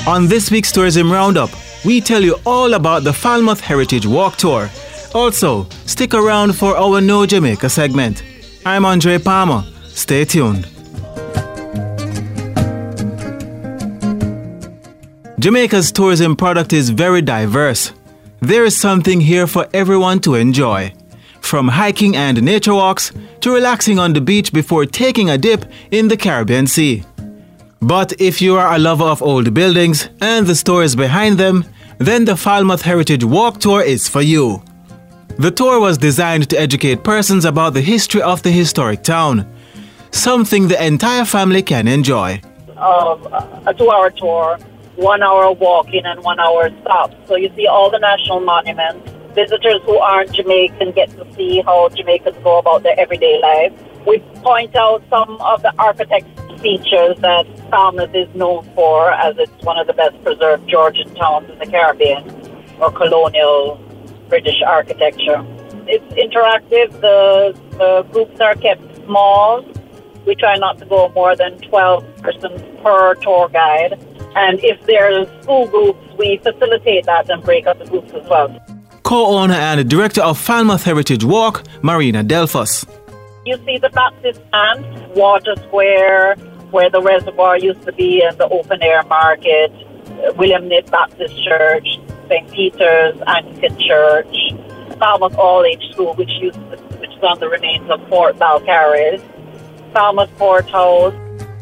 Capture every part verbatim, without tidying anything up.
On this week's Tourism Roundup, we tell you all about the Falmouth Heritage Walk Tour. Also, stick around for our Know Jamaica segment. I'm Andre Palmer. Stay tuned. Jamaica's tourism product is very diverse. There is something here for everyone to enjoy. From hiking and nature walks to relaxing on the beach before taking a dip in the Caribbean Sea. But if you are a lover of old buildings and the stories behind them, then the Falmouth Heritage Walk Tour is for you. The tour was designed to educate persons about the history of the historic town, something the entire family can enjoy. Um, a two-hour tour, one hour walking and one hour stop. So you see all the national monuments. Visitors who aren't Jamaican get to see how Jamaicans go about their everyday life. We point out some of the architecture features that Falmouth is known for, as it's one of the best preserved Georgian towns in the Caribbean, or colonial British architecture. It's interactive. The, the groups are kept small. We try not to go more than twelve persons per tour guide. And if there's school groups, we facilitate that and break up the groups as well. Co-owner and director of Falmouth Heritage Walk, Marina Delphos. You see the Baptist stand, Water Square, where the reservoir used to be, and the open-air market, William Knight Baptist Church, Saint Peter's Anglican Church, Falmouth All-Age School, which, used to, which is on the remains of Fort Balcarres, Falmouth Port House.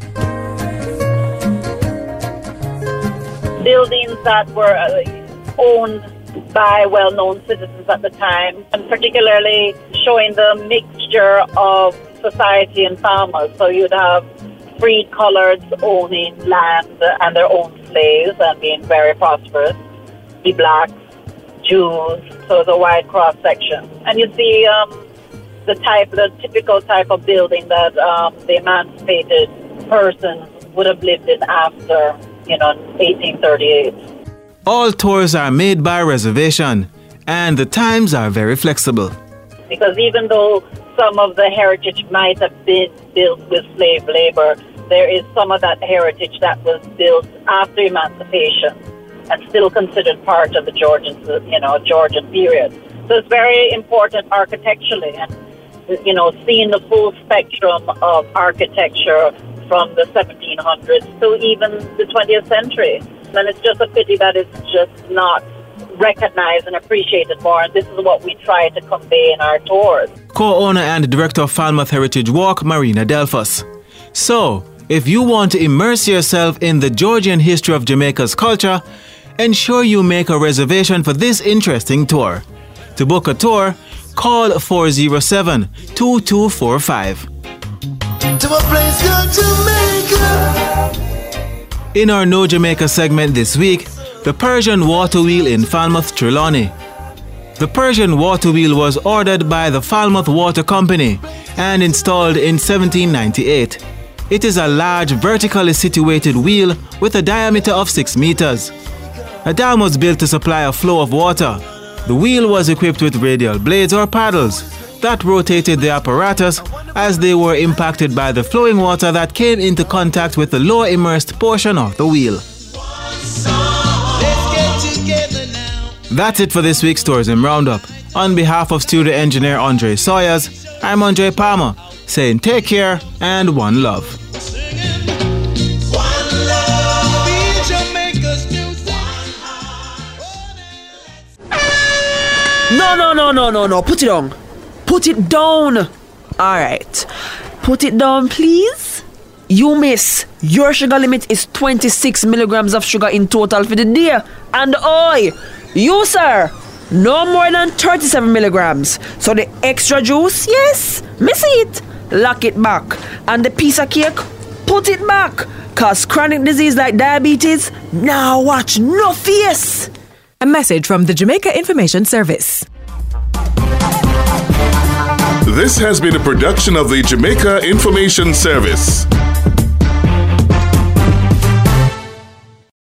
Buildings that were uh, owned by well-known citizens at the time, and particularly showing the mixture of society in Falmouth. So you'd have freed coloureds owning land and their own slaves and being very prosperous, the blacks, Jews, so it's a wide cross-section. And you see um, the type, the typical type of building that um, the emancipated persons would have lived in after, you know, eighteen thirty-eight. All tours are made by reservation, and the times are very flexible. Because even though some of the heritage might have been built with slave labor, there is some of that heritage that was built after emancipation and still considered part of the Georgian, you know, Georgian period. So it's very important architecturally, and, you know, seeing the full spectrum of architecture from the seventeen hundreds to even the twentieth century. And it's just a pity that it's just not recognized and appreciated more, and this is what we try to convey in our tours. Co-owner and director of Falmouth Heritage Walk, Marina Delphos. So, if you want to immerse yourself in the Georgian history of Jamaica's culture, ensure you make a reservation for this interesting tour. To book a tour, call four oh seven, two two four five. To a place called Jamaica. In our Know Jamaica segment this week, the Persian water wheel in Falmouth, Trelawney. The Persian water wheel was ordered by the Falmouth Water Company and installed in seventeen ninety-eight. It is a large vertically situated wheel with a diameter of six meters. A dam was built to supply a flow of water. The wheel was equipped with radial blades or paddles that rotated the apparatus as they were impacted by the flowing water that came into contact with the lower immersed portion of the wheel. That's it for this week's Tourism Roundup. On behalf of studio engineer Andre Sawyers, I'm Andre Palmer, saying take care and one love. No, no, no, no, no, no. Put it on. Put it down. All right. Put it down, please. You miss. Your sugar limit is twenty-six milligrams of sugar in total for the day. And oi, you, sir, no more than thirty-seven milligrams. So the extra juice, yes, miss it. Lock it back. And the piece of cake, put it back. Cause chronic disease like diabetes, now watch no face. A message from the Jamaica Information Service. This has been a production of the Jamaica Information Service.